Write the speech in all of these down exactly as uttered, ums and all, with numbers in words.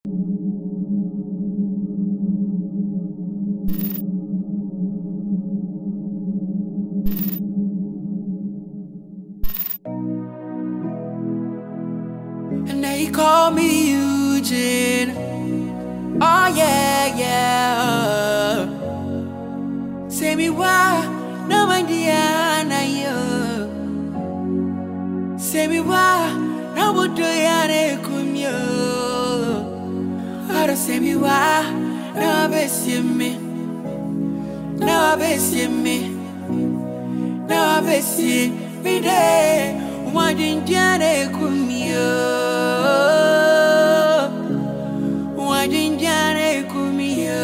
And they call me Eugene. Oh yeah, yeah. Say me why, no my Diana, yo. Say me why, no would do ya kumyo. Or say me why, no best me. No best me. No best me day. Why didn't you kumyo? Why didn't you kumyo?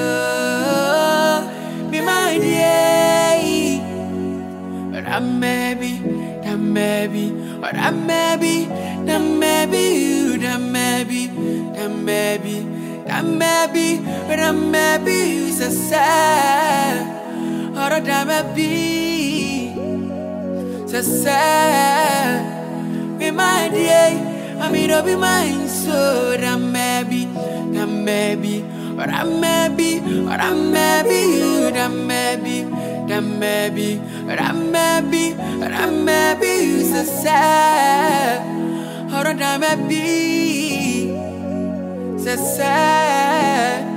Be my day. But I'm maybe, that maybe, but I'm maybe, that maybe you, that maybe, that maybe, that maybe, but I'm maybe you so sad. Or that maybe, so sad. Be my day, I mean, I'll be mine, so that maybe, that maybe, but I maybe, but I maybe you, that maybe, that maybe, but I maybe, but I maybe you so sad. Or that maybe, so sad.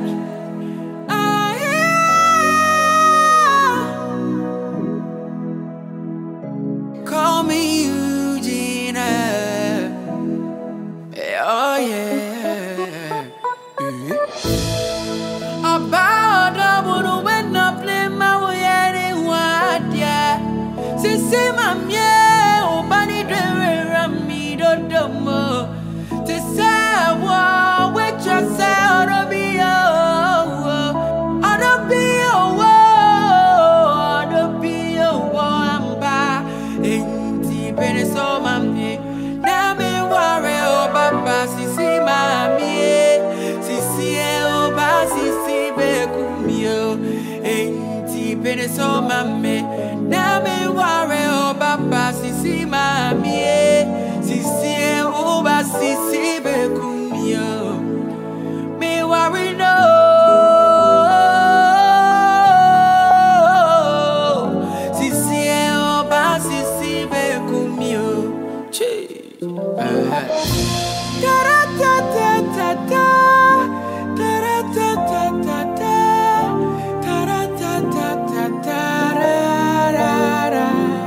Call me Eugene. Oh yeah. About the one when I play my way anywhere, yeah. Sisi mamye, obani dwe rami do domo. Tisa wa wecha se orobio, orobio wo, orobio wo amba. Enti bene so mamye, na me ware o baba sisi mamye, sisi e o ba sisi be kumyo. Enti bene so mamye, na me ware o baba sisi mamye, sisi e o ba sisi be kumyo. Me worry no, sisi e o ba sisi be kumyo. Da da da da da da, da da da da da da, da da da da da da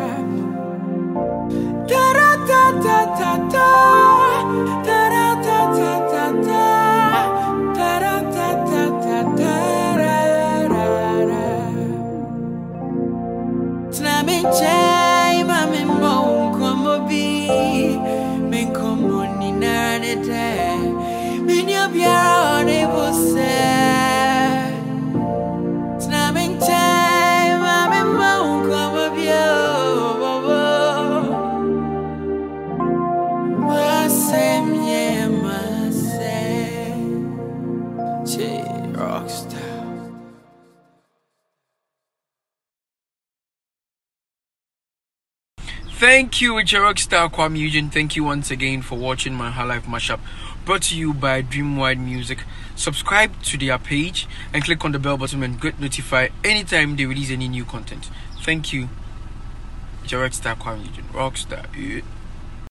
da, da da da da da da, da da da da da da, da da da da da da. Tna me chai ma me mo como bi, me como ni na ne te, me ni obia ne você. Tna me chai ma me mo como bi, você me você, che rockstar. Thank you, it's your rockstar Kwame Eugene. Thank you once again for watching my High Life mashup, brought to you by Dreamwide Music. Subscribe to their page and click on the bell button and get notified anytime they release any new content. Thank you, it's your rockstar Kwame Eugene. Rockstar. Yeah.